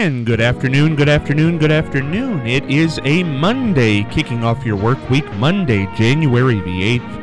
And good afternoon, good afternoon, good afternoon. It is a Monday, kicking off your work week, Monday, January the 8th,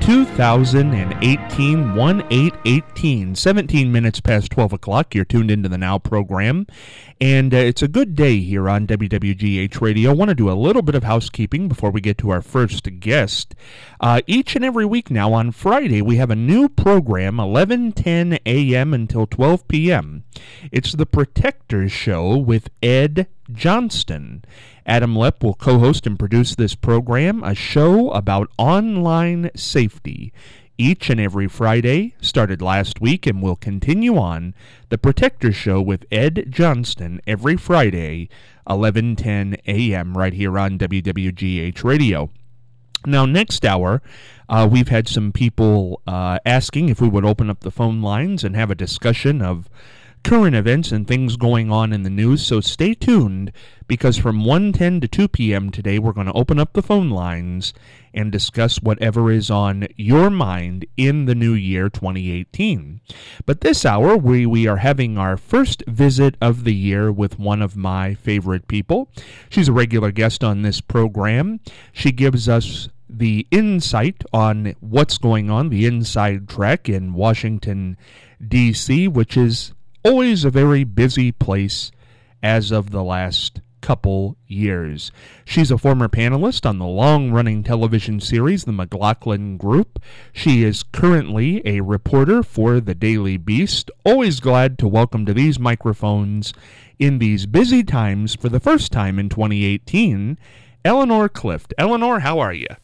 2018, 1/8/18, 17 minutes past 12 o'clock. You're tuned into the Now program, and it's a good day here on WWGH Radio. I want to do a little bit of housekeeping before we get to our first guest. Each and every week now on Friday, we have a new program, 11:10 a.m. until 12 p.m. It's the Protectors Show with Ed Johnston. Adam Lepp will co-host and produce this program, a show about online safety. Each and every Friday, started last week and will continue on, the Protectors Show with Ed Johnston every Friday, 11:10 a.m. right here on WWGH Radio. Now, next hour, we've had some people asking if we would open up the phone lines and have a discussion of current events and things going on in the news, so stay tuned, because from 1:10 to 2 p.m. today, we're going to open up the phone lines and discuss whatever is on your mind in the new year 2018. But this hour, we are having our first visit of the year with one of my favorite people. She's a regular guest on this program. She gives us the insight on what's going on, the inside track in Washington, D.C., which is always a very busy place as of the last couple years. She's a former panelist on the long-running television series The McLaughlin Group. She is currently a reporter for the Daily Beast. Always glad to welcome to these microphones in these busy times for the first time in 2018, Eleanor Clift. Eleanor, how are you?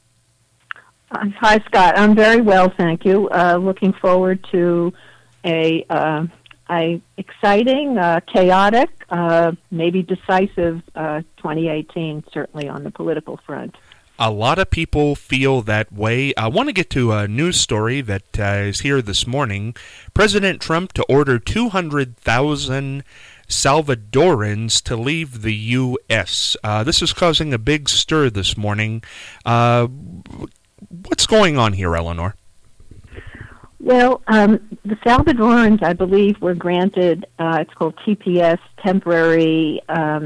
Hi, Scott. I'm very well, thank you. Looking forward to a exciting, chaotic, maybe decisive 2018, certainly on the political front. A lot of people feel that way. I want to get to a news story that is here this morning. President Trump to order 200,000 Salvadorans to leave the U.S. This is causing a big stir this morning. What's going on here, Eleanor? Well, the Salvadorans, I believe, were granted, it's called TPS, temporary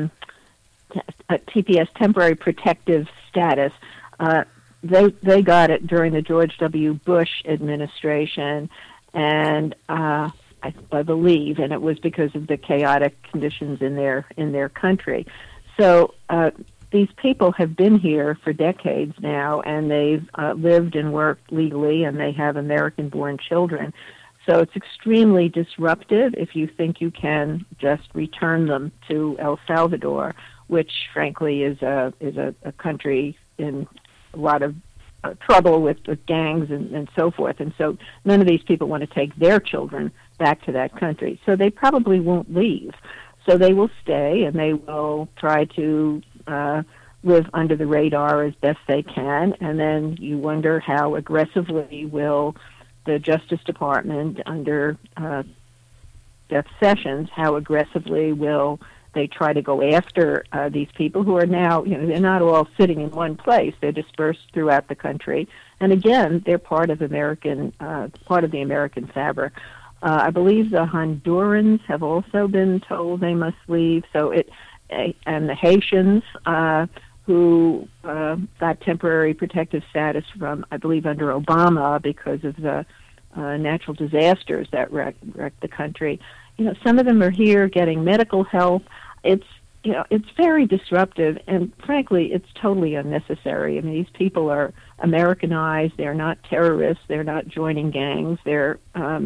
protective status. They got it during the George W. Bush administration, and I believe, and it was because of the chaotic conditions in their country. So these people have been here for decades now, and they've lived and worked legally, and they have American-born children. So it's extremely disruptive if you think you can just return them to El Salvador, which, frankly, is a country in a lot of trouble with gangs and so forth. And so none of these people want to take their children back to that country. So they probably won't leave. So they will stay, and they will try to live under the radar as best they can, and then you wonder how aggressively will the Justice Department under Jeff Sessions, how aggressively will they try to go after these people who are now, they're not all sitting in one place. They're dispersed throughout the country, and again, they're part of the American fabric. I believe the Hondurans have also been told they must leave. And the Haitians, who got temporary protective status from, I believe, under Obama because of the natural disasters that wrecked the country. Some of them are here getting medical help. It's very disruptive, and frankly, it's totally unnecessary. I mean, these people are Americanized. They're not terrorists. They're not joining gangs. They're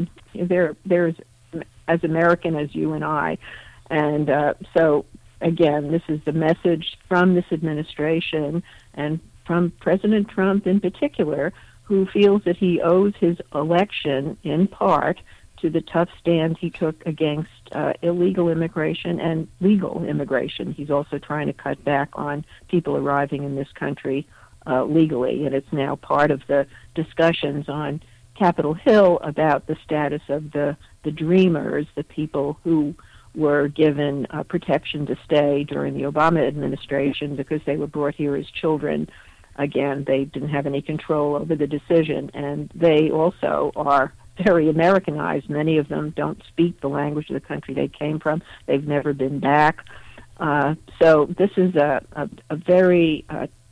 as American as you and I, and so. Again, this is the message from this administration and from President Trump in particular, who feels that he owes his election in part to the tough stand he took against illegal immigration and legal immigration. He's also trying to cut back on people arriving in this country legally, and it's now part of the discussions on Capitol Hill about the status of the Dreamers, the people who were given protection to stay during the Obama administration because they were brought here as children. Again, they didn't have any control over the decision, and they also are very Americanized. Many of them don't speak the language of the country they came from. They've never been back. So this is a very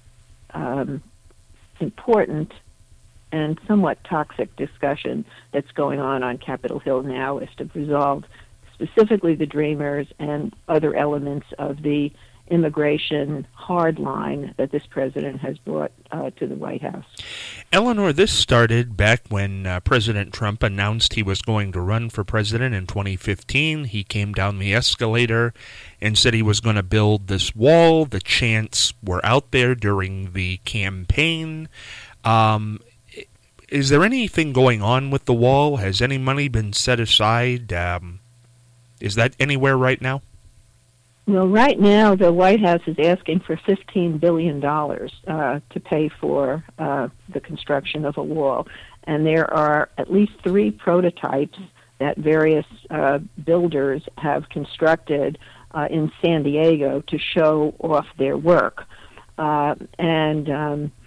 important and somewhat toxic discussion that's going on Capitol Hill now as to resolve specifically the Dreamers and other elements of the immigration hard line that this president has brought to the White House. Eleanor, this started back when President Trump announced he was going to run for president in 2015. He came down the escalator and said he was going to build this wall. The chants were out there during the campaign. Is there anything going on with the wall? Has any money been set aside? Is that anywhere right now? Well, right now, the White House is asking for $15 billion to pay for the construction of a wall. And there are at least 3 prototypes that various builders have constructed in San Diego to show off their work. The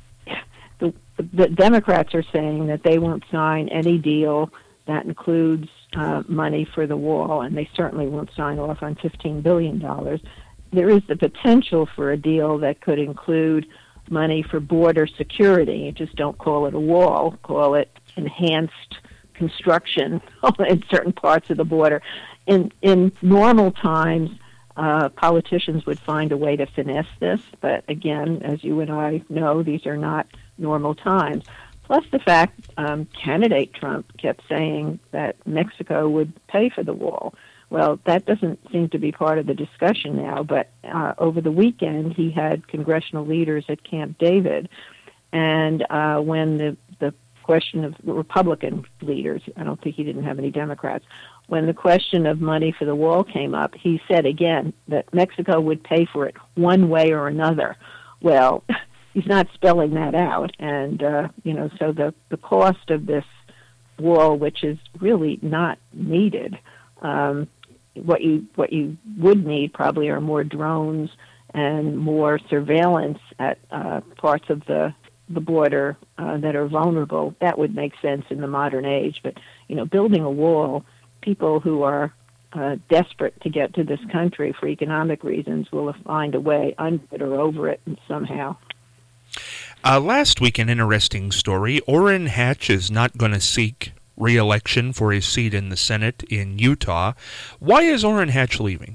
Democrats are saying that they won't sign any deal that includes money for the wall, and they certainly won't sign off on $15 billion. There is the potential for a deal that could include money for border security. Just don't call it a wall, call it enhanced construction in certain parts of the border. In normal times, politicians would find a way to finesse this, but again, as you and I know, these are not normal times. Plus the fact candidate Trump kept saying that Mexico would pay for the wall. Well, that doesn't seem to be part of the discussion now, but over the weekend he had congressional leaders at Camp David, and when the question of Republican leaders, I don't think he didn't have any Democrats, when the question of money for the wall came up, he said again that Mexico would pay for it one way or another. Well, he's not spelling that out, and so the cost of this wall, which is really not needed, what you would need probably are more drones and more surveillance at parts of the border that are vulnerable. That would make sense in the modern age, but building a wall, people who are desperate to get to this country for economic reasons will find a way under it or over it somehow. Last week, an interesting story. Orrin Hatch is not going to seek re-election for his seat in the Senate in Utah. Why is Orrin Hatch leaving?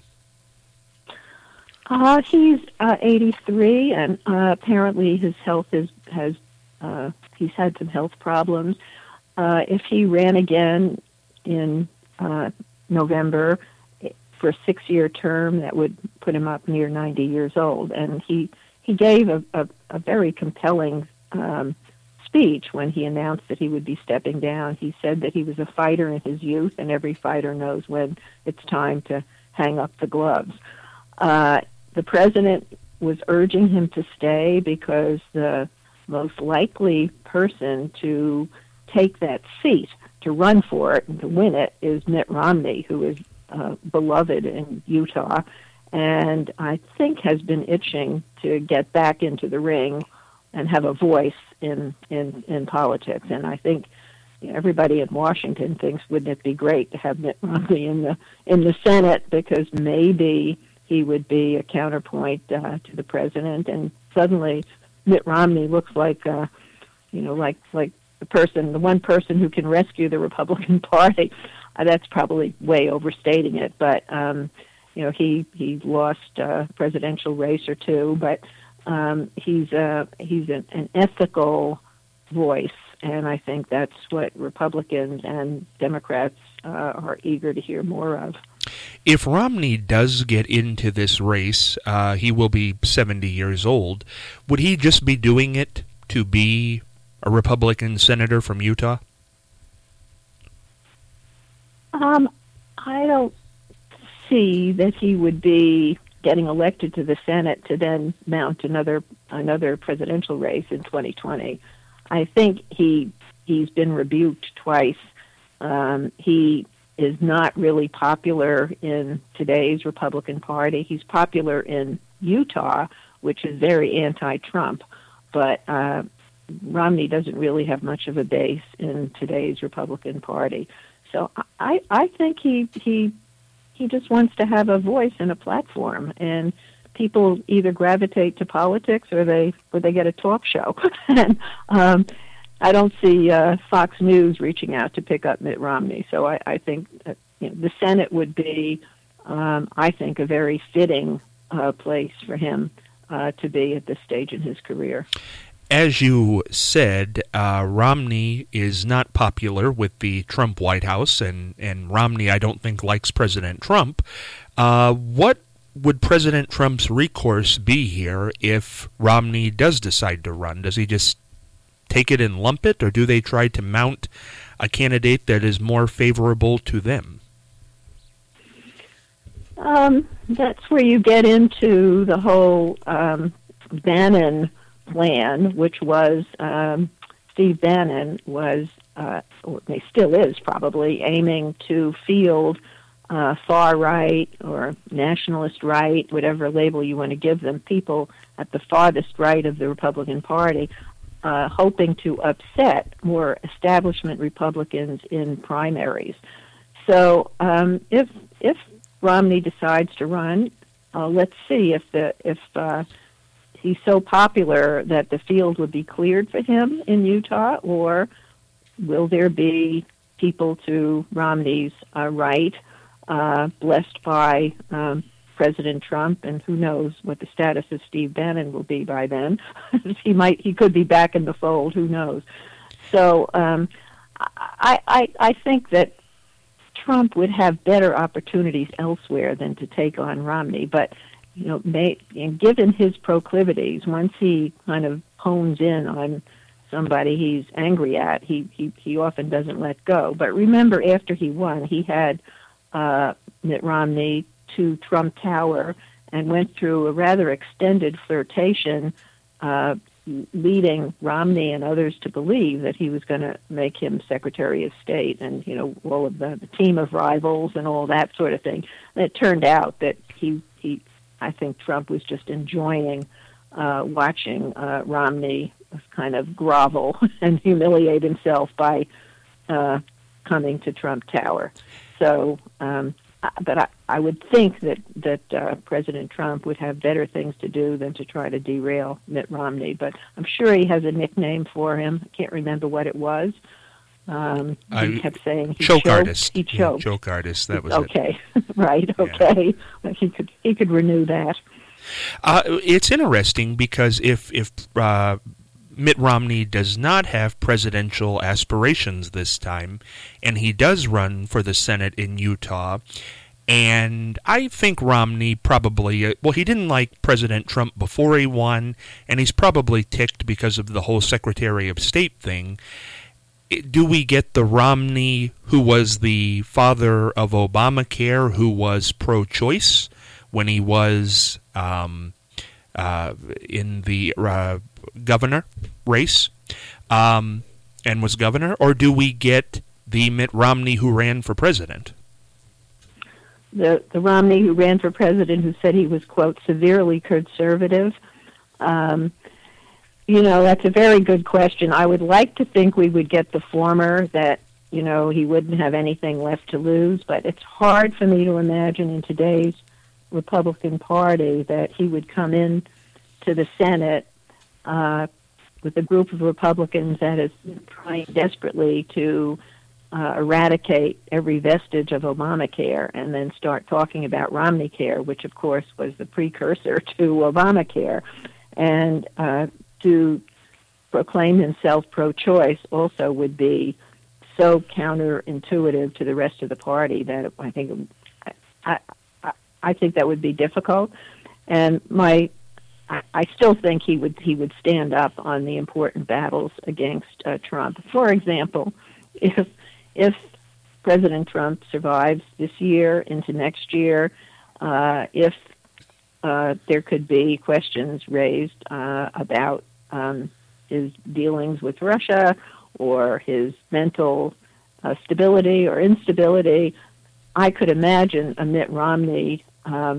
He's 83, and apparently his health he's had some health problems. If he ran again in November for a 6-year term, that would put him up near 90 years old. And he gave a very compelling speech when he announced that he would be stepping down. He said that he was a fighter in his youth, and every fighter knows when it's time to hang up the gloves. The president was urging him to stay because the most likely person to take that seat, to run for it and to win it, is Mitt Romney, who is beloved in Utah, and I think has been itching to get back into the ring and have a voice in politics. And I think everybody in Washington thinks, wouldn't it be great to have Mitt Romney in the Senate, because maybe he would be a counterpoint to the president, and suddenly Mitt Romney looks like like the one person who can rescue the Republican Party. That's probably way overstating it, but he lost a presidential race or two, but he's an ethical voice, and I think that's what Republicans and Democrats are eager to hear more of. If Romney does get into this race, he will be 70 years old. Would he just be doing it to be a Republican senator from Utah? I don't see that he would be getting elected to the Senate to then mount another presidential race in 2020. I think he's been rebuked twice. He is not really popular in today's Republican Party. He's popular in Utah, which is very anti-Trump, but Romney doesn't really have much of a base in today's Republican Party. So I think he just wants to have a voice and a platform, and people either gravitate to politics or they get a talk show. And I don't see Fox News reaching out to pick up Mitt Romney. So I think the Senate would be, I think, a very fitting place for him to be at this stage in his career. As you said, Romney is not popular with the Trump White House, and Romney, I don't think, likes President Trump. What would President Trump's recourse be here if Romney does decide to run? Does he just take it and lump it, or do they try to mount a candidate that is more favorable to them? That's where you get into the whole Bannon plan, which was Steve Bannon was, or he still is probably, aiming to field far right or nationalist right, whatever label you want to give them, people at the farthest right of the Republican Party, hoping to upset more establishment Republicans in primaries. So if Romney decides to run, let's see if he's so popular that the field would be cleared for him in Utah, or will there be people to Romney's right, blessed by President Trump, and who knows what the status of Steve Bannon will be by then. He could be back in the fold, who knows. So I think that Trump would have better opportunities elsewhere than to take on Romney, but given his proclivities, once he kind of hones in on somebody he's angry at, he often doesn't let go. But remember, after he won, he had Mitt Romney to Trump Tower and went through a rather extended flirtation, leading Romney and others to believe that he was going to make him Secretary of State, and all of the team of rivals and all that sort of thing. And it turned out that I think Trump was just enjoying watching Romney kind of grovel and humiliate himself by coming to Trump Tower. So, but I would think that President Trump would have better things to do than to try to derail Mitt Romney. But I'm sure he has a nickname for him. I can't remember what it was. He kept saying he choke choked. Artist. He choked. Yeah, choke artist. That was okay. Right. Okay. Well, he could renew that. It's interesting because if Mitt Romney does not have presidential aspirations this time, and he does run for the Senate in Utah, and I think Romney probably, he didn't like President Trump before he won, and he's probably ticked because of the whole Secretary of State thing. Do we get the Romney who was the father of Obamacare, who was pro-choice when he was in the governor race and was governor? Or do we get the Mitt Romney who ran for president? The Romney who ran for president, who said he was, quote, severely conservative. That's a very good question. I would like to think we would get the former, that, he wouldn't have anything left to lose, but it's hard for me to imagine in today's Republican Party that he would come in to the Senate with a group of Republicans that is trying desperately to eradicate every vestige of Obamacare and then start talking about Romneycare, which, of course, was the precursor to Obamacare, and to proclaim himself pro-choice also would be so counterintuitive to the rest of the party that I think that would be difficult. And I still think he would stand up on the important battles against Trump. For example, if President Trump survives this year into next year, if there could be questions raised about his dealings with Russia or his mental stability or instability, I could imagine a Mitt Romney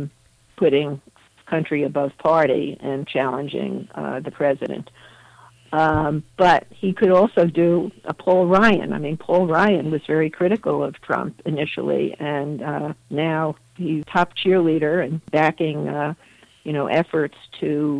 putting country above party and challenging the president. But he could also do a Paul Ryan. I mean, Paul Ryan was very critical of Trump initially, and now he's top cheerleader and backing, efforts to,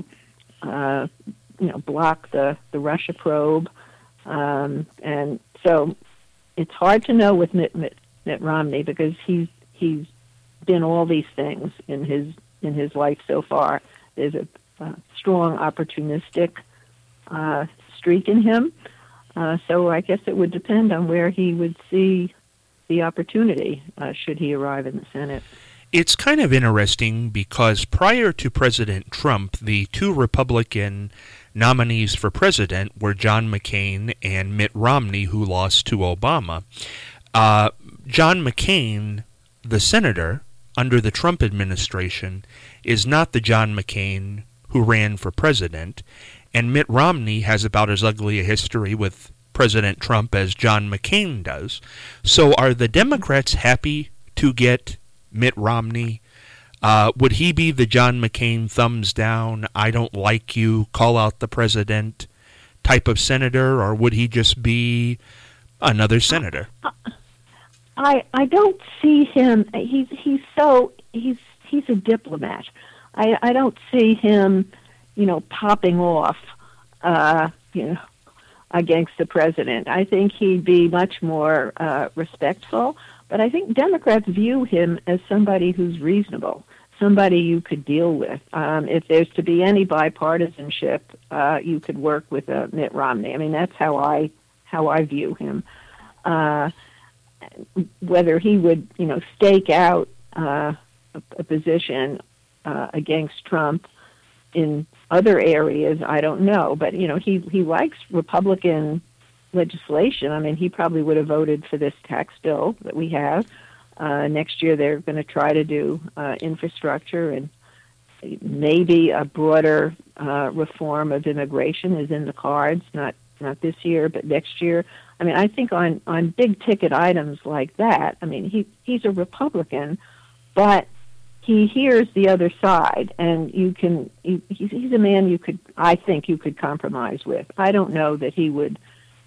block the Russia probe. And so it's hard to know with Mitt Romney because he's been all these things in his life so far. There's a strong opportunistic streak in him. So I guess it would depend on where he would see the opportunity should he arrive in the Senate. It's kind of interesting because prior to President Trump, the two Republican nominees for president were John McCain and Mitt Romney, who lost to Obama. John McCain, the senator under the Trump administration, is not the John McCain who ran for president, and Mitt Romney has about as ugly a history with President Trump as John McCain does. So are the Democrats happy to get Mitt Romney? Would he be the John McCain thumbs down, I don't like you, call out the president type of senator, or would he just be another senator? I don't see him. He's a diplomat. I don't see him, popping off, against the president. I think he'd be much more respectful. But I think Democrats view him as somebody who's reasonable, somebody you could deal with. If there's to be any bipartisanship, you could work with Mitt Romney. I mean, that's how I view him. Whether he would, stake out a position against Trump in other areas, I don't know. But he likes Republican legislation. I mean, he probably would have voted for this tax bill that we have. Next year, they're going to try to do infrastructure, and maybe a broader reform of immigration is in the cards. Not this year, but next year. I mean, I think on big ticket items like that. I mean, he's a Republican, but he hears the other side, and he's a man I think you could compromise with. I don't know that he would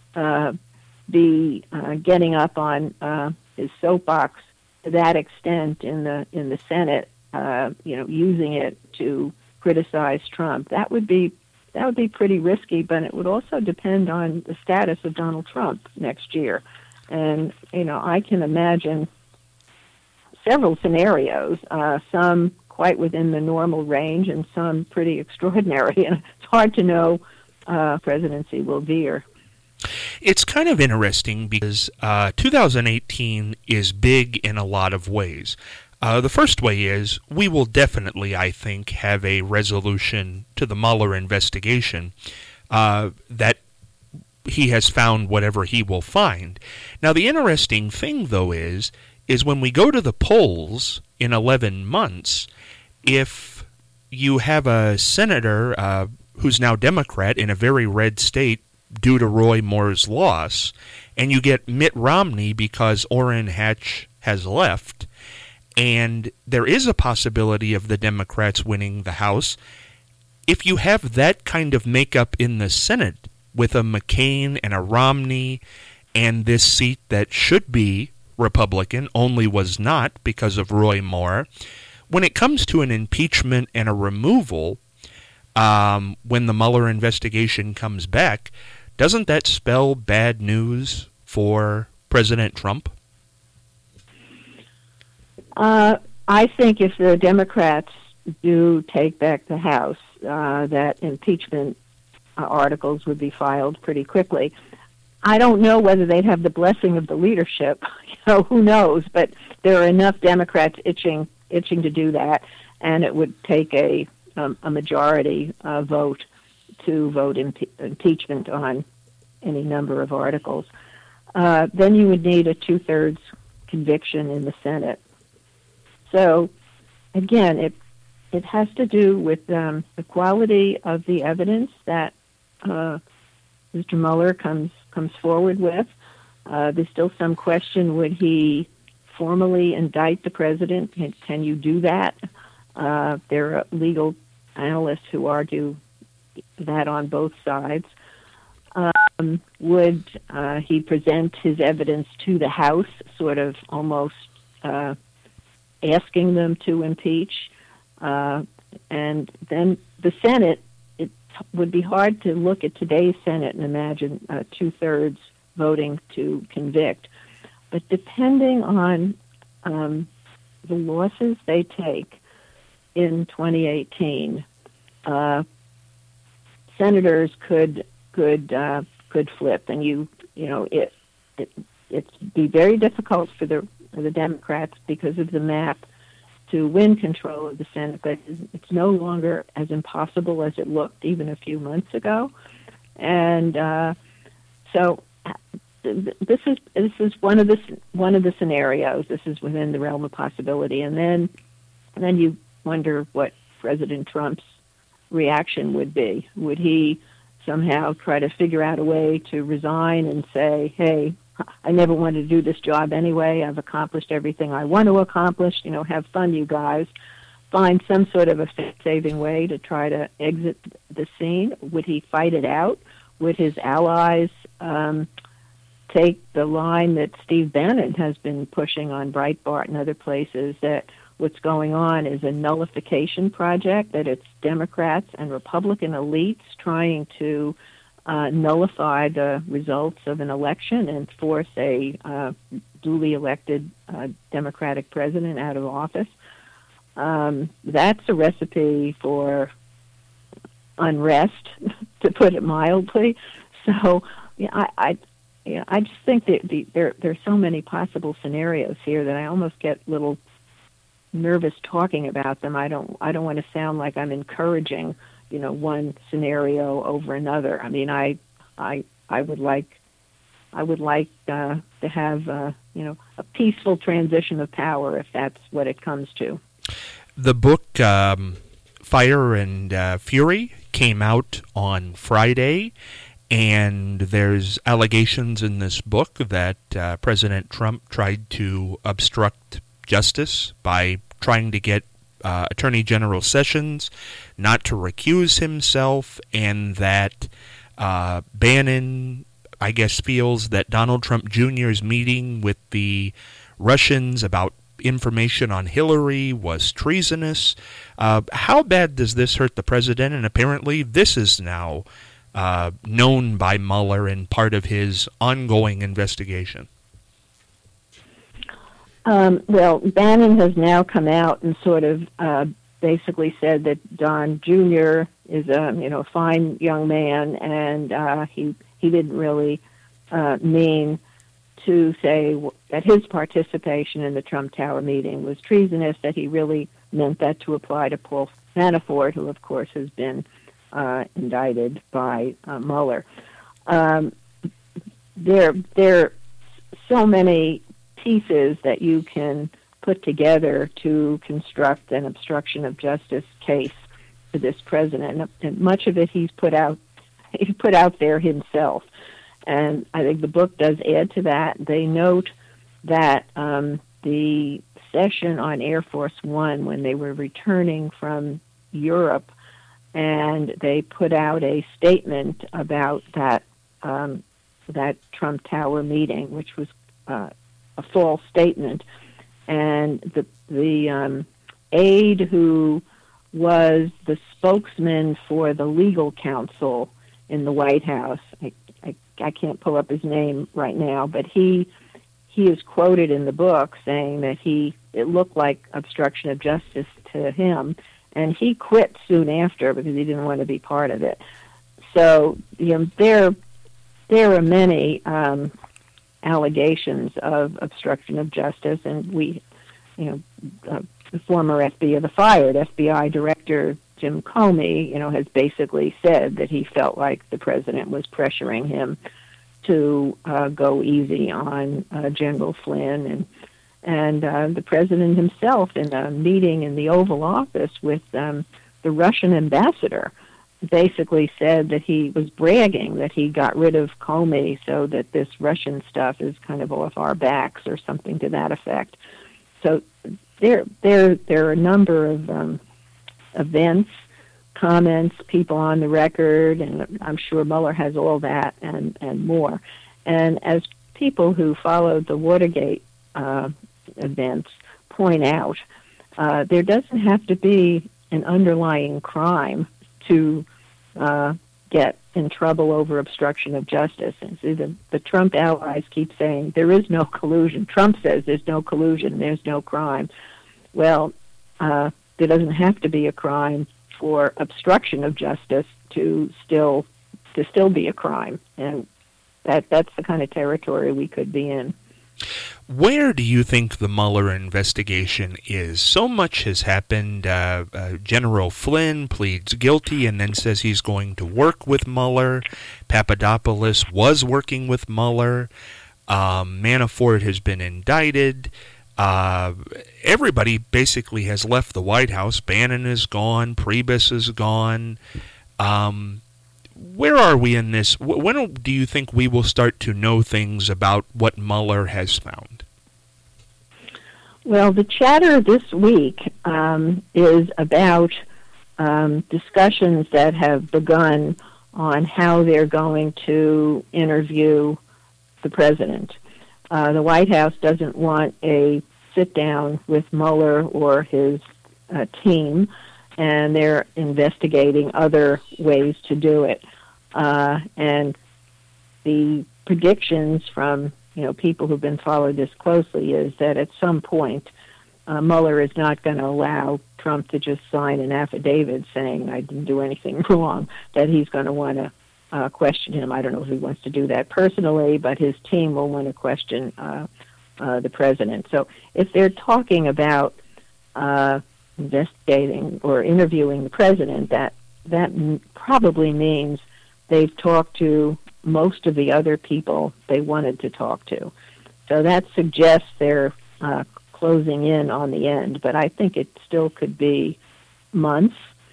be getting up on his soapbox to that extent in the Senate, using it to criticize Trump. That would be pretty risky, but it would also depend on the status of Donald Trump next year. And I can imagine several scenarios, some quite within the normal range and some pretty extraordinary. And it's hard to know presidency will veer. It's kind of interesting because 2018 is big in a lot of ways. The first way is we will definitely, I think, have a resolution to the Mueller investigation that he has found whatever he will find. Now, the interesting thing, though, is when we go to the polls in 11 months, if you have a senator who's now Democrat in a very red state due to Roy Moore's loss, and you get Mitt Romney because Orrin Hatch has left, and there is a possibility of the Democrats winning the House. If you have that kind of makeup in the Senate with a McCain and a Romney and this seat that should be Republican, only was not because of Roy Moore, when it comes to an impeachment and a removal, when the Mueller investigation comes back, doesn't that spell bad news for President Trump? I think if the Democrats do take back the House, that impeachment articles would be filed pretty quickly. I don't know whether they'd have the blessing of the leadership. Who knows? But there are enough Democrats itching to do that, and it would take a majority vote to vote impeachment on any number of articles. Then you would need a 2/3 conviction in the Senate. So, again, it has to do with the quality of the evidence that Mr. Mueller comes forward with. There's still some question: would he formally indict the president? Can you do that? There are legal analysts who argue that on both sides. Would he present his evidence to the House, sort of almost asking them to impeach? And then the Senate, it would be hard to look at today's Senate and imagine 2/3 voting to convict. But depending on the losses they take in 2018, senators could flip, and it'd be very difficult for the Democrats because of the map to win control of the Senate, but it's no longer as impossible as it looked even a few months ago. And so this is one of the scenarios. This is within the realm of possibility, and then you wonder what President Trump's reaction would be. Would he somehow try to figure out a way to resign and say, "Hey, I never wanted to do this job anyway. I've accomplished everything I want to accomplish. Have fun, you guys." Find some sort of a saving way to try to exit the scene. Would he fight it out? Would his allies take the line that Steve Bannon has been pushing on Breitbart and other places, that what's going on is a nullification project, that it's Democrats and Republican elites trying to nullify the results of an election and force a duly elected Democratic president out of office? That's a recipe for unrest, to put it mildly. So, I just think that there are so many possible scenarios here that I almost get a little nervous talking about them. I don't want to sound like I'm encouraging, one scenario over another. I mean, I would like to have a peaceful transition of power, if that's what it comes to. The book Fire and Fury came out on Friday, and there's allegations in this book that President Trump tried to obstruct justice by trying to get Attorney General Sessions not to recuse himself, and that Bannon, I guess, feels that Donald Trump Jr.'s meeting with the Russians about information on Hillary was treasonous. How bad does this hurt the president? And apparently this is now known by Mueller and part of his ongoing investigation. Well, Bannon has now come out and sort of basically said that Don Jr. is a fine young man, and he didn't really mean to say that his participation in the Trump Tower meeting was treasonous, that he really meant that to apply to Paul Manafort, who, of course, has been indicted by Mueller. There are so many pieces that you can put together to construct an obstruction of justice case for this president, and much of it he's put out there himself. And I think the book does add to that. They note that the session on Air Force One, when they were returning from Europe, and they put out a statement about that Trump Tower meeting, which was a false statement, and the aide who was the spokesman for the legal counsel in the White House, I can't pull up his name right now, but he is quoted in the book saying that it looked like obstruction of justice to him, and he quit soon after because he didn't want to be part of it. So there are many allegations of obstruction of justice, and the former the fired FBI director Jim Comey, has basically said that he felt like the president was pressuring him to go easy on General Flynn, and the president himself, in a meeting in the Oval Office with the Russian ambassador, basically said that he was bragging that he got rid of Comey so that this Russian stuff is kind of off our backs, or something to that effect. So there are a number of events comments, people on the record, and I'm sure Mueller has all that and more. And as people who followed the Watergate events point out, there doesn't have to be an underlying crime to get in trouble over obstruction of justice. And see, the Trump allies keep saying there is no collusion. Trump says there's no collusion, there's no crime. Well, there doesn't have to be a crime for obstruction of justice to still be a crime, and that's the kind of territory we could be in. Where do you think the Mueller investigation is? So much has happened. General Flynn pleads guilty and then says he's going to work with Mueller. Papadopoulos was working with Mueller. Manafort has been indicted. Everybody basically has left the White House. Bannon is gone. Priebus is gone. Where are we in this? When do you think we will start to know things about what Mueller has found? Well, the chatter this week is about discussions that have begun on how they're going to interview the president. The White House doesn't want a sit-down with Mueller or his team, and they're investigating other ways to do it. And the predictions from people who've been following this closely is that at some point Mueller is not going to allow Trump to just sign an affidavit saying I didn't do anything wrong, that he's going to want to question him. I don't know if he wants to do that personally, but his team will want to question the president. So if they're talking about investigating or interviewing the president, that probably means they've talked to most of the other people they wanted to talk to. So that suggests they're closing in on the end, but I think it still could be months.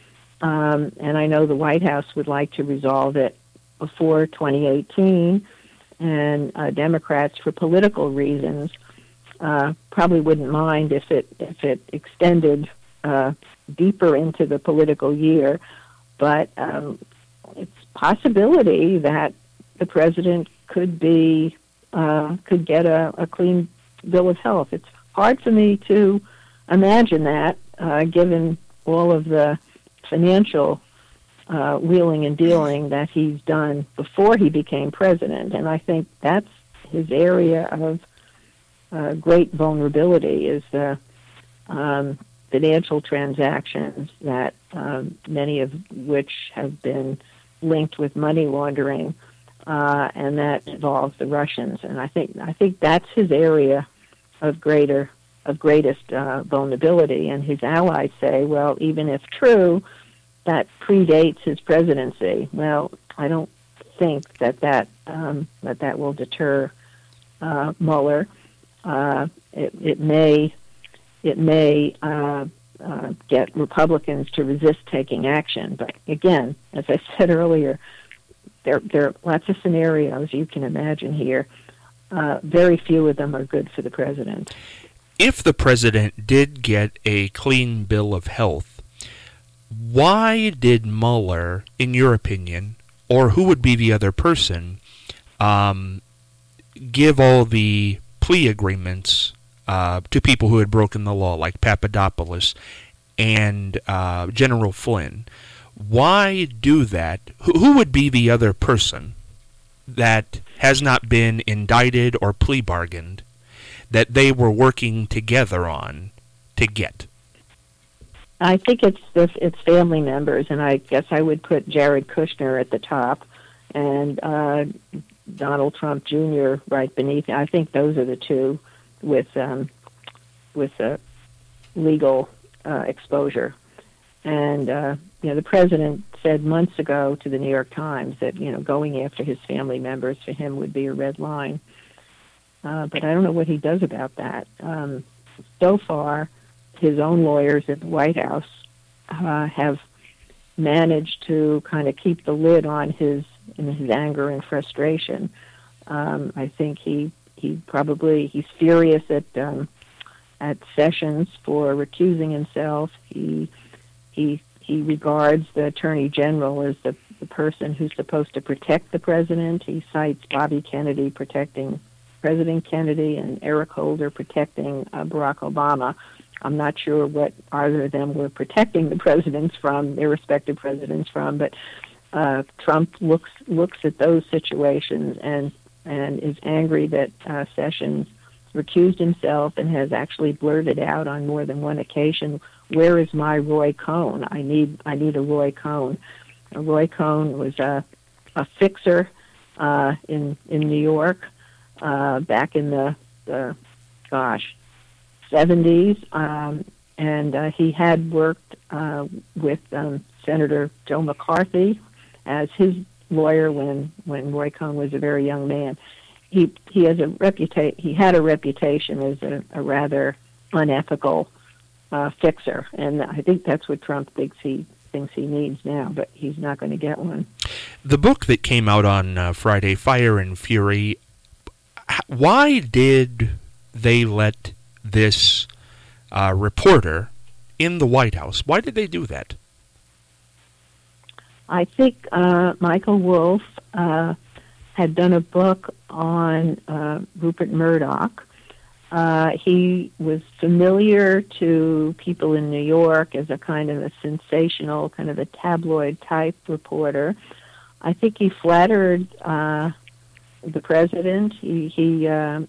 And I know the White House would like to resolve it before 2018, and Democrats, for political reasons, probably wouldn't mind if it extended deeper into the political year. But it's a possibility that the president could get a clean bill of health. It's hard for me to imagine that, given all of the financial wheeling and dealing that he's done before he became president. And I think that's his area of great vulnerability, is the financial transactions that many of which have been linked with money laundering, and that involves the Russians. And I think that's his area of greatest vulnerability. And his allies say, well, even if true, that predates his presidency. Well, I don't think that will deter Mueller. It may get Republicans to resist taking action. But again, as I said earlier, there are lots of scenarios you can imagine here. Very few of them are good for the president. If the president did get a clean bill of health, why did Mueller, in your opinion, or who would be the other person, give all the plea agreements to people who had broken the law, like Papadopoulos and General Flynn? Why do that? Who would be the other person that has not been indicted or plea bargained that they were working together on to get? I think it's family members, and I guess I would put Jared Kushner at the top, and Donald Trump Jr. right beneath. I think those are the two with legal exposure. And the president said months ago to the New York Times that going after his family members for him would be a red line. But I don't know what he does about that. So far, his own lawyers at the White House have managed to kind of keep the lid on his anger and frustration. I think he's furious at Sessions for recusing himself. He he regards the Attorney General as the person who's supposed to protect the president. He cites Bobby Kennedy protecting President Kennedy and Eric Holder protecting Barack Obama. I'm not sure what either of them were protecting the presidents from, their respective presidents from, but Trump looks at those situations and is angry that Sessions recused himself and has actually blurted out on more than one occasion, "Where is my Roy Cohn? I need a Roy Cohn." Roy Cohn was a fixer in New York back in the 70s, and he had worked with Senator Joe McCarthy as his lawyer when Roy Cohn was a very young man. He had a reputation as a rather unethical fixer, and I think that's what Trump thinks he needs now, but he's not going to get one. The book that came out on Friday, Fire and Fury, why did they let this reporter in the White House? Why did they do that? I think Michael Wolff had done a book on Rupert Murdoch. He was familiar to people in New York as a kind of a sensational, kind of a tabloid-type reporter. I think he flattered the president. He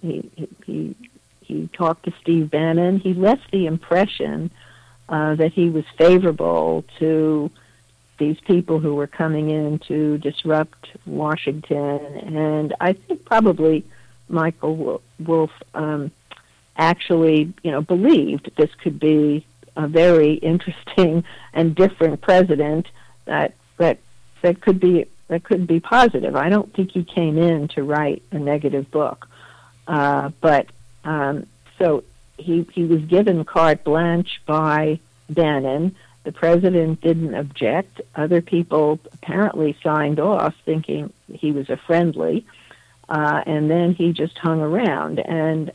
talked to Steve Bannon. He left the impression that he was favorable to these people who were coming in to disrupt Washington. And I think probably Michael Wolff actually, believed this could be a very interesting and different president that could be positive. I don't think he came in to write a negative book, but so he was given carte blanche by Bannon. The president didn't object. Other people apparently signed off thinking he was a friendly, and then he just hung around. And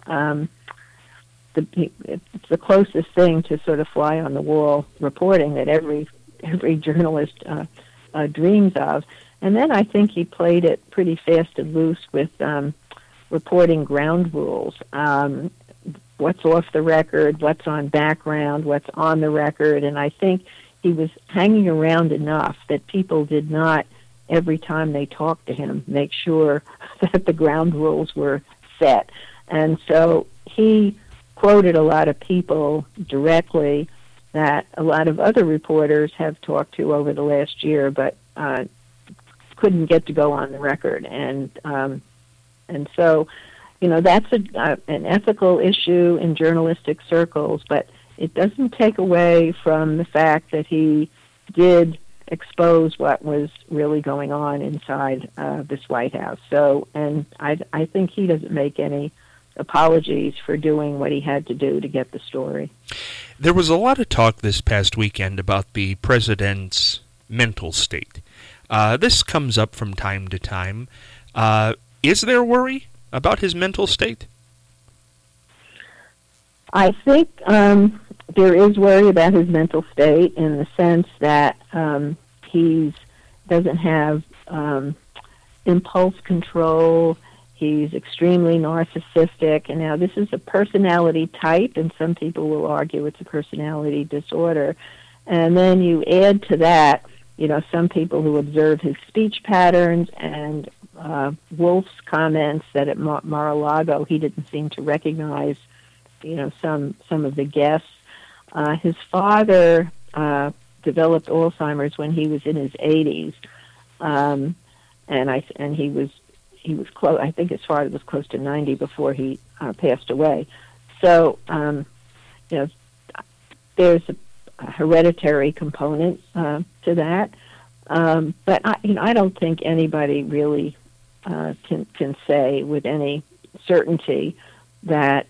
it's the closest thing to sort of fly on the wall reporting that every journalist dreams of. And then I think he played it pretty fast and loose with reporting ground rules. What's off the record, what's on background, what's on the record. And I think he was hanging around enough that people did not, every time they talked to him, make sure that the ground rules were set. And so he quoted a lot of people directly that a lot of other reporters have talked to over the last year, but couldn't get to go on the record. And so, that's an ethical issue in journalistic circles, but it doesn't take away from the fact that he did expose what was really going on inside this White House. So, and I think he doesn't make any apologies for doing what he had to do to get the story. There was a lot of talk this past weekend about the president's mental state. This comes up from time to time. Is there worry about his mental state? I think there is worry about his mental state in the sense that he doesn't have impulse control. He's extremely narcissistic. And now this is a personality type, and some people will argue it's a personality disorder. And then you add to that, some people who observe his speech patterns and Wolff's comments that at Mar-a-Lago he didn't seem to recognize, some of the guests. His father developed Alzheimer's when he was in his 80s, and he was close. I think his father was close to 90 before he passed away. So, there's a hereditary component to that. But I don't think anybody really can say with any certainty that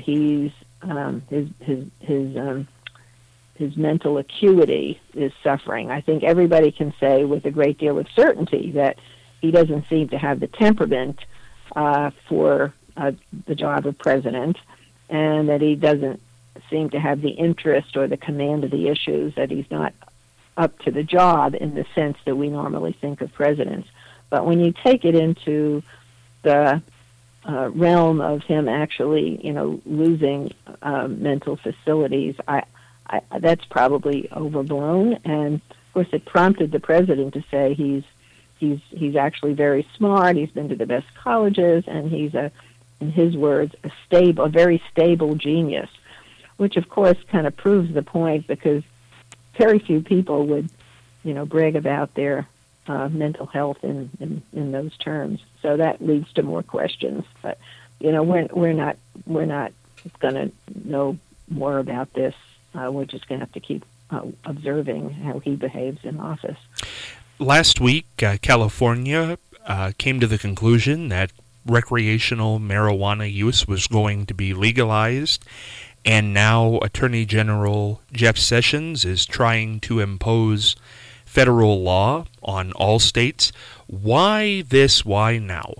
his mental acuity is suffering. I think everybody can say with a great deal of certainty that he doesn't seem to have the temperament for the job of president, and that he doesn't seem to have the interest or the command of the issues, that he's not up to the job in the sense that we normally think of presidents. But when you take it into the realm of him actually, losing mental facilities, I that's probably overblown. And of course, it prompted the president to say he's actually very smart. He's been to the best colleges, and he's in his words, a very stable genius, which of course kind of proves the point, because very few people would, brag about their mental health in those terms. So that leads to more questions. But we're not going to know more about this. We're just going to have to keep observing how he behaves in office. Last week, California came to the conclusion that recreational marijuana use was going to be legalized, and now Attorney General Jeff Sessions is trying to impose federal law on all states. Why this? Why now?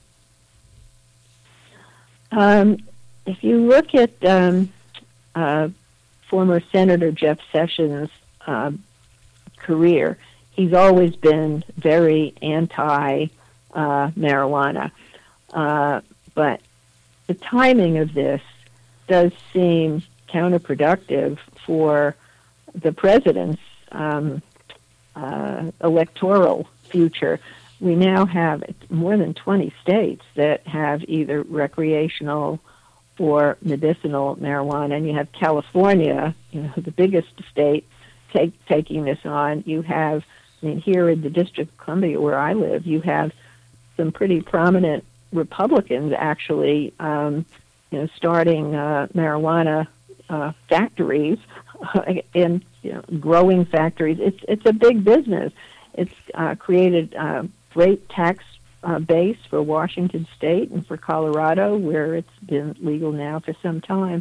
If you look at former Senator Jeff Sessions' career, he's always been very anti-marijuana. But the timing of this does seem counterproductive for the president's electoral future. We now have more than 20 states that have either recreational or medicinal marijuana, and you have California, the biggest state, taking this on. You have, here in the District of Columbia where I live, you have some pretty prominent Republicans actually, starting marijuana factories and growing factories. It's a big business. It's created a great tax base for Washington State and for Colorado, where it's been legal now for some time.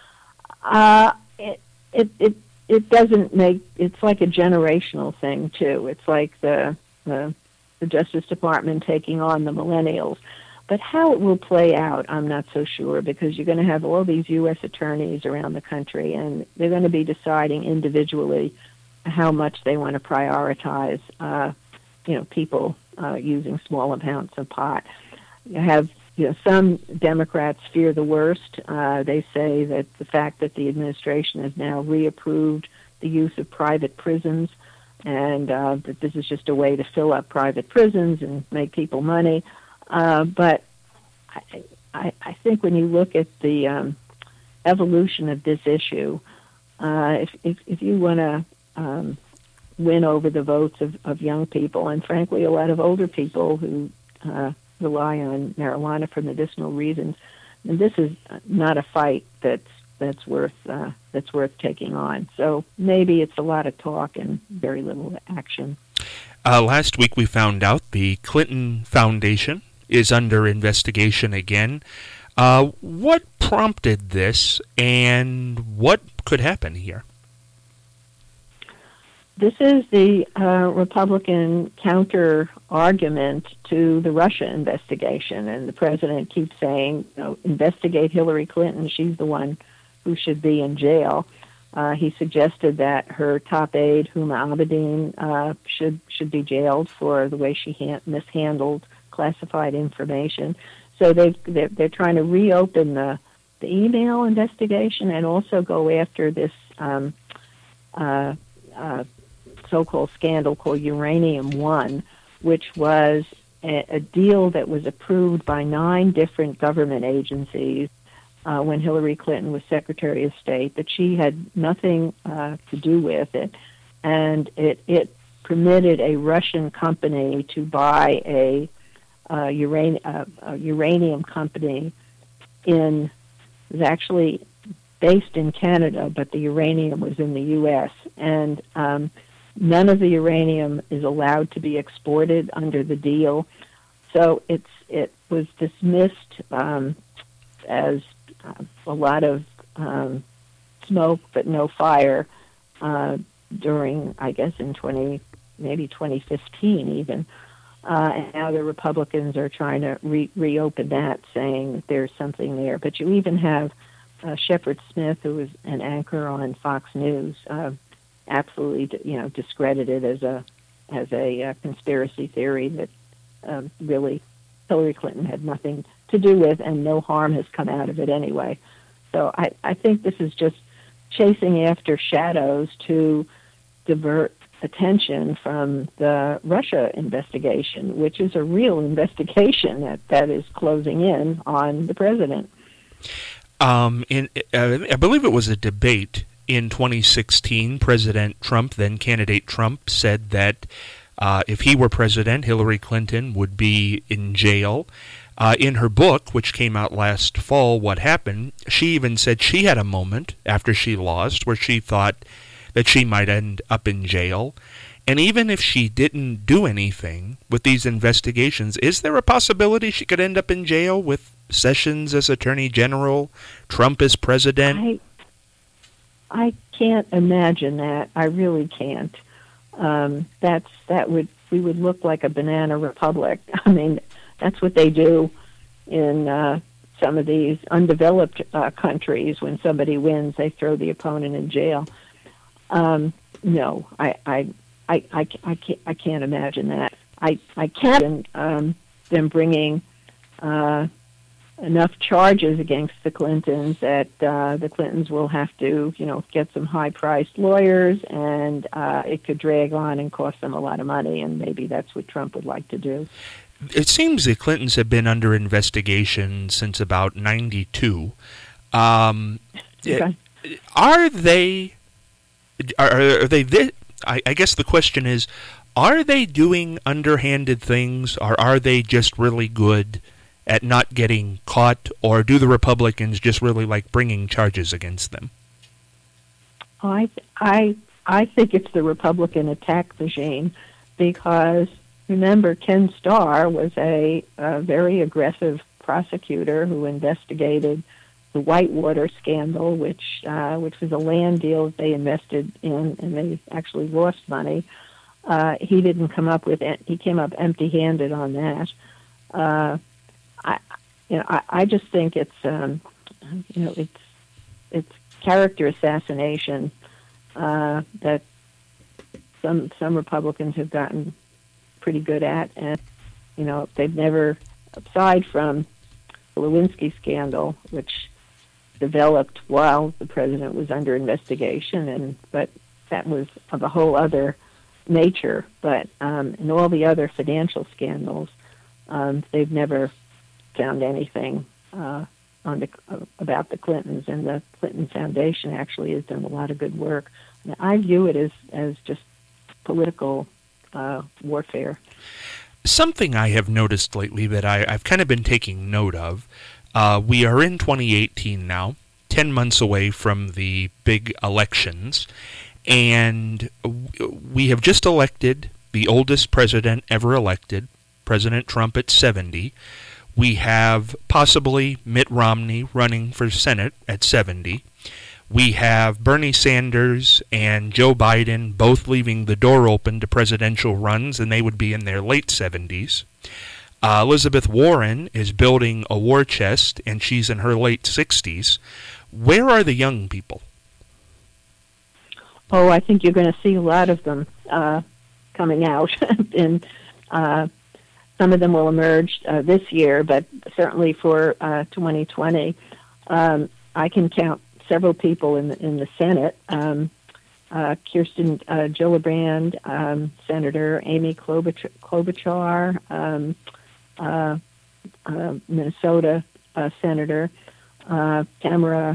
It doesn't make. It's like a generational thing too. It's like the Justice Department taking on the millennials. But how it will play out, I'm not so sure, because you're going to have all these U.S. attorneys around the country, and they're going to be deciding individually how much they want to prioritize, people using small amounts of pot. You have, some Democrats fear the worst. They say that the fact that the administration has now reapproved the use of private prisons, and that this is just a way to fill up private prisons and make people money. But I think when you look at the evolution of this issue, if you want to win over the votes of young people, and frankly a lot of older people who rely on marijuana for medicinal reasons, and this is not a fight that's worth taking on. So maybe it's a lot of talk and very little action. Last week we found out the Clinton Foundation is under investigation again. What prompted this, and what could happen here? This is the Republican counter-argument to the Russia investigation, and the president keeps saying, investigate Hillary Clinton. She's the one who should be in jail. He suggested that her top aide, Huma Abedin, should be jailed for the way she mishandled classified information. So they're trying to reopen the email investigation and also go after this so-called scandal called Uranium One, which was a deal that was approved by 9 different government agencies when Hillary Clinton was Secretary of State, that she had nothing to do with it, and it permitted a Russian company to buy a uranium company it was actually based in Canada, but the uranium was in the U.S., and none of the uranium is allowed to be exported under the deal. So it was dismissed as a lot of smoke but no fire during, I guess, in 2015 even. And now the Republicans are trying to reopen that, saying that there's something there. But you even have Shepard Smith, who was an anchor on Fox News, absolutely, discredited as a conspiracy theory that really Hillary Clinton had nothing to do with, and no harm has come out of it anyway. So I think this is just chasing after shadows to divert attention from the Russia investigation, which is a real investigation that is closing in on the president. I believe it was a debate in 2016. President Trump, then candidate Trump, said that if he were president, Hillary Clinton would be in jail. In her book, which came out last fall, What Happened, she even said she had a moment after she lost where she thought that she might end up in jail. And even if she didn't do anything with these investigations, is there a possibility she could end up in jail with Sessions as Attorney General, Trump as president? I can't imagine that. I really can't. We would look like a banana republic. I mean, that's what they do in some of these undeveloped countries. When somebody wins, they throw the opponent in jail. No, I can't imagine that. I can't imagine them bringing enough charges against the Clintons that the Clintons will have to, get some high-priced lawyers, and it could drag on and cost them a lot of money, and maybe that's what Trump would like to do. It seems the Clintons have been under investigation since about 92. Okay. Are they this? I guess the question is, are they doing underhanded things, or are they just really good at not getting caught, or do the Republicans just really like bringing charges against them? I think it's the Republican attack regime, because remember, Ken Starr was a very aggressive prosecutor who investigated the Whitewater scandal, which was a land deal that they invested in, and they actually lost money. He didn't come up with it. He came up empty-handed on that. I just think it's character assassination that some Republicans have gotten pretty good at, and they've never, aside from the Lewinsky scandal, which developed while the president was under investigation, but that was of a whole other nature. But in all the other financial scandals, they've never found anything about the Clintons, and the Clinton Foundation actually has done a lot of good work. And I view it as just political warfare. Something I have noticed lately that I've kind of been taking note of, we are in 2018 now, 10 months away from the big elections, and we have just elected the oldest president ever elected, President Trump at 70. We have possibly Mitt Romney running for Senate at 70. We have Bernie Sanders and Joe Biden both leaving the door open to presidential runs, and they would be in their late 70s. Elizabeth Warren is building a war chest, and she's in her late 60s. Where are the young people? Oh, I think you're going to see a lot of them coming out, and some of them will emerge this year, but certainly for 2020. I can count several people in the Senate. Kirsten Gillibrand, Senator Amy Klobuchar, Minnesota Senator Kamala,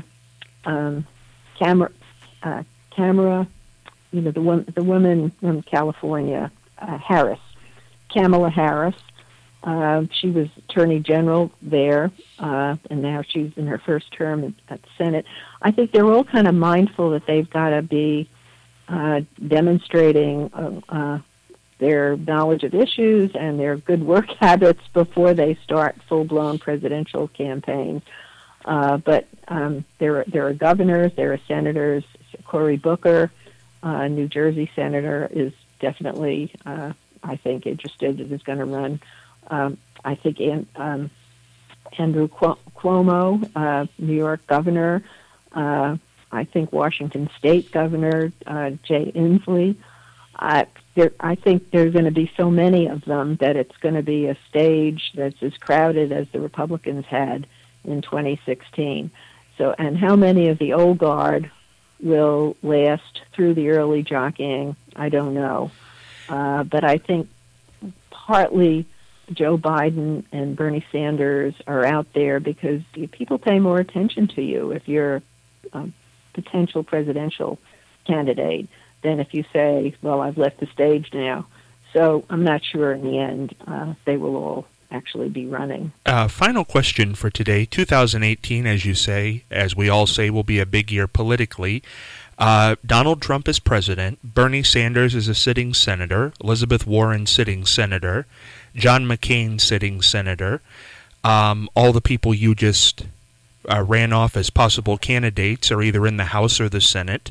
the woman from California, Kamala Harris. She was Attorney General there, and now she's in her first term at the Senate. I think they're all kind of mindful that they've got to be demonstrating their knowledge of issues and their good work habits before they start full-blown presidential campaigns. But there are governors, there are senators. Cory Booker, New Jersey senator, is definitely, I think, interested and is going to run. I think Andrew Cuomo, New York governor, I think Washington State Governor Jay Inslee. I think there's going to be so many of them that it's going to be a stage that's as crowded as the Republicans had in 2016. So, and how many of the old guard will last through the early jockeying, I don't know. But I think partly Joe Biden and Bernie Sanders are out there because people pay more attention to you if you're a potential presidential candidate than if you say, well, I've left the stage now. So I'm not sure in the end they will all actually be running. Final question for today. 2018, as you say, as we all say, will be a big year politically. Donald Trump is president. Bernie Sanders is a sitting senator. Elizabeth Warren sitting senator. John McCain sitting senator. All the people you just ran off as possible candidates are either in the House or the Senate.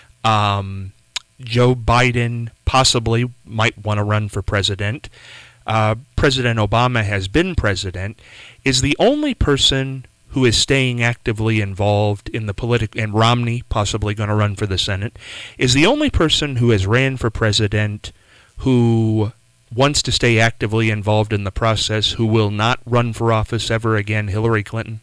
Joe Biden possibly might want to run for president. President Obama has been president. Is the only person who is staying actively involved in the political, and Romney possibly going to run for the Senate, is the only person who has ran for president who wants to stay actively involved in the process, who will not run for office ever again, Hillary Clinton?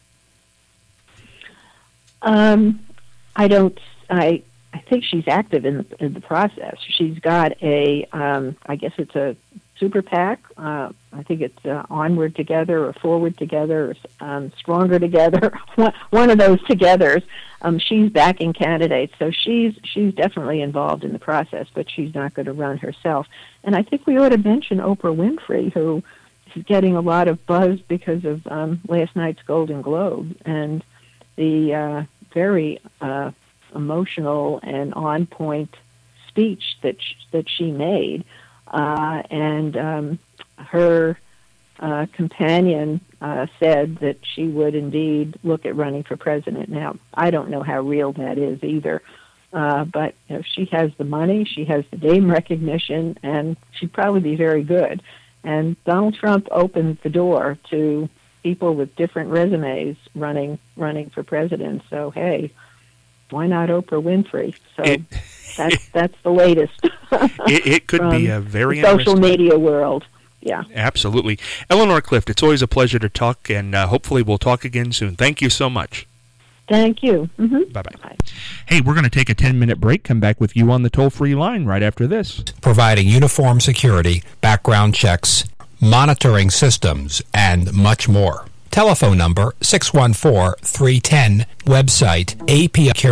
I think she's active in the process. She's got a, I guess it's a super PAC. I think it's Onward Together or Forward Together or Stronger Together. One of those togethers. She's backing candidates, so she's definitely involved in the process, but she's not going to run herself. And I think we ought to mention Oprah Winfrey, who is getting a lot of buzz because of last night's Golden Globe and the very emotional and on-point speech that she made, and her companion said that she would indeed look at running for president. Now, I don't know how real that is either, but she has the money, she has the name recognition, and she'd probably be very good. And Donald Trump opened the door to people with different resumes running for president. So, hey, why not Oprah Winfrey? So that's the latest. It could be a very social media world. Yeah, absolutely. Eleanor Clift, it's always a pleasure to talk, and hopefully we'll talk again soon. Thank you so much. Thank you. Mm-hmm. Bye-bye. Bye. Hey, we're going to take a 10-minute break, come back with you on the toll-free line right after this. Providing uniform security, background checks, monitoring systems, and much more. Telephone number 614-310, website API